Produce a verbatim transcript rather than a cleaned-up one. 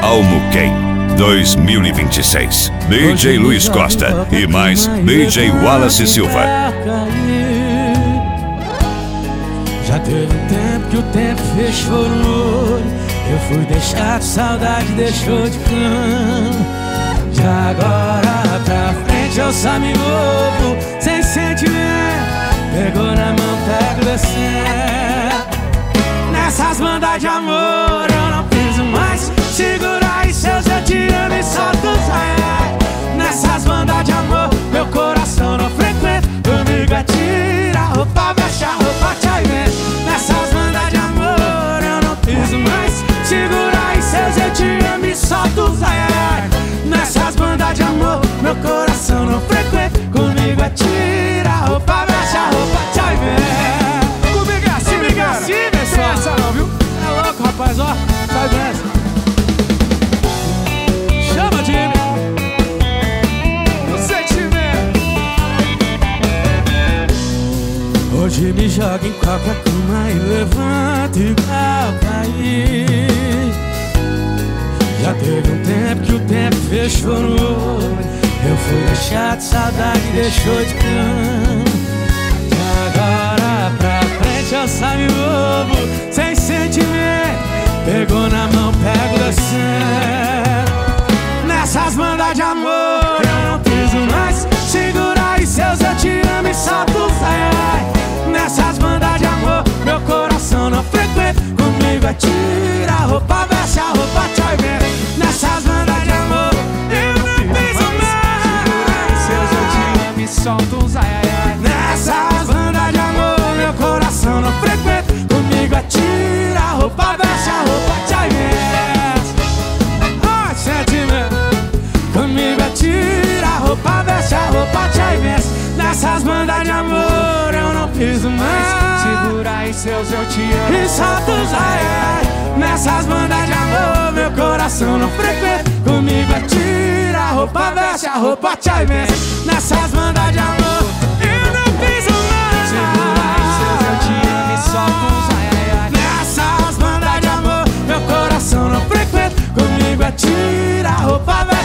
Almuquem dois mil e vinte e seis. D J Luiz Costa e mais D J Wallace Silva. Já teve um tempo que o tempo fechou no olho. Eu fui deixado, saudade deixou de cano. De agora pra frente eu só me envolvo sem sentimento. Pegou na mão, pego descendo. Nessas bandas de amor eu não piso mais. Segura aí seus eu te amo e solta os ai. Nessas bandas de amor meu coração não frequenta. Comigo é tira a roupa, veste a roupa, tchau e vem. Nessas bandas de amor eu não piso mais. Segura aí seus eu te amo e solta os ai. Nessas bandas de amor meu coração não frequenta. Comigo é tira a roupa, veste a roupa, tchau e vem. Comigo é assim, comigo é assim, pessoal. Essa não, viu? É louco, rapaz, ó. Sai dessa. Chama, Jimmy. O sentimento. Hoje me joga em qualquer cama e levanta igual cair. Já teve um tempo que o tempo fechou no olho. Eu fui deixado, saudade deixou de canto. De agora pra frente eu saio novo, sem sentimento. Pegou na mão, pego descendo. Nessas bandas de amor eu não piso mais. Segura aí seus eu te amo e solta os ai ai. Nessas bandas de amor meu coração não frequenta. Comigo é tira a roupa, veste a roupa, tchau e vem. Nessas bandas de amor eu não piso mais. Seus eu te amo e solta uns ai ai ai. Nessas bandas de amor meu coração não frequenta. Comigo é tira a roupa, veste a roupa, tchau e vem. Ai, sentimento. Comigo é tira a roupa, veste a roupa, tchau e vem. Nessas bandas de amor eu não piso mais. Segura aí seus eu te amo e solta os ai ai. Nessas bandas de amor meu coração não frequenta. Comigo é tira a roupa, veste a roupa, tchau e vem. Nessas bandas de amor eu não piso mais. Segura aí seus eu te amo e solta uns ai ai ai. Nessas bandas de amor meu coração não frequenta. Comigo é tira a roupa, veste